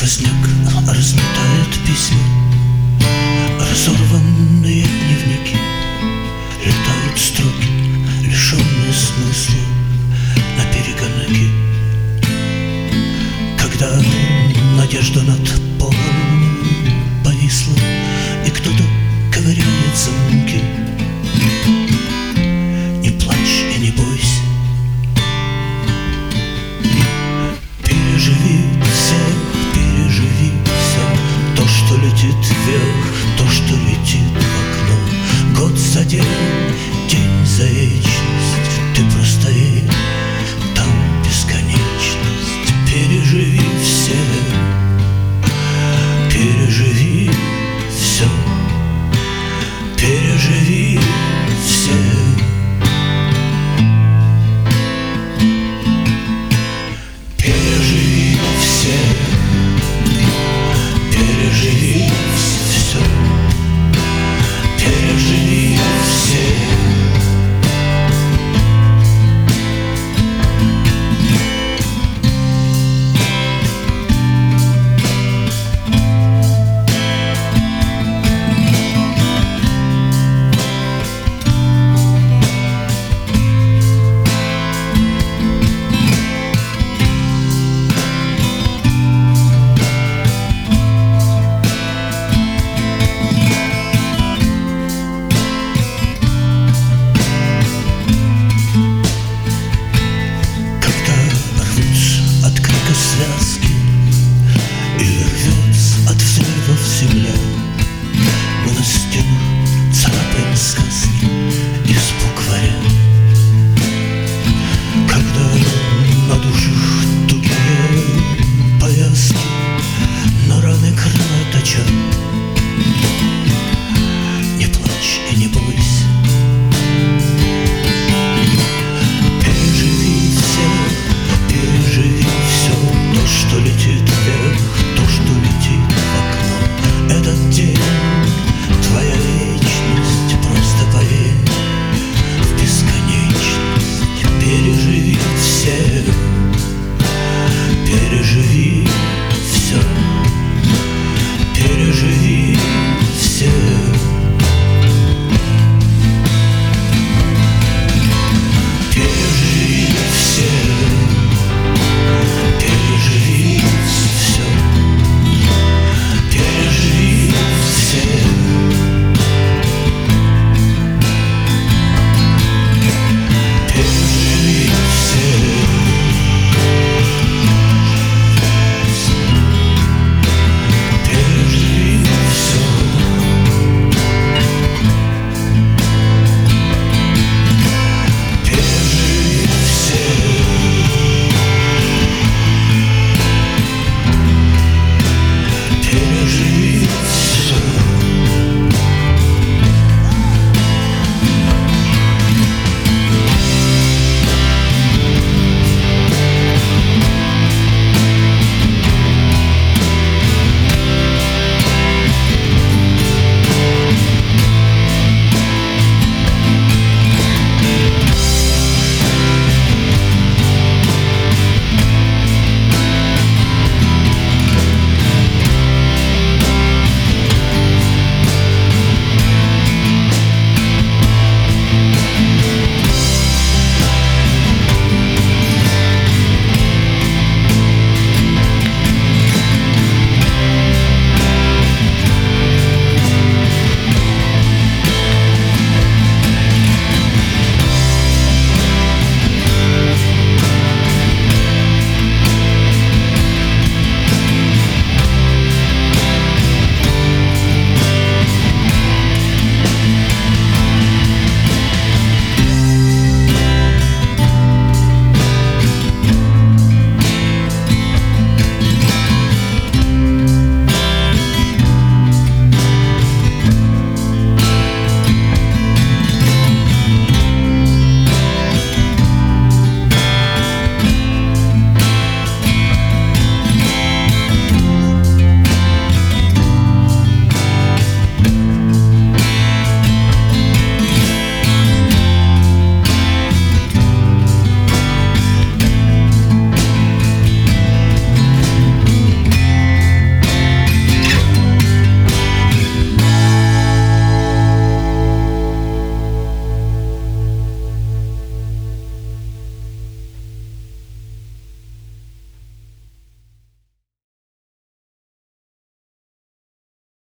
Сквозняк разметает письма, разорванные дневники, летают строки, лишенные смысла, на перегонки. Когда надежда над полом повисла, и кто-то ковыряет замки, не плачь и не бойся, переживи все, то, что летит вверх, то, что летит в окно. Год за день, день за вечность, ты простоишь, там бесконечность. Переживи все, переживи все, переживи все. Переживи все, переживи все, переживи все. Связки, или рвется от взрывов земля, мы на стенах царапаем сказки из букваря. Когда на душах тугие повязки, но раны кровоточат, не плачь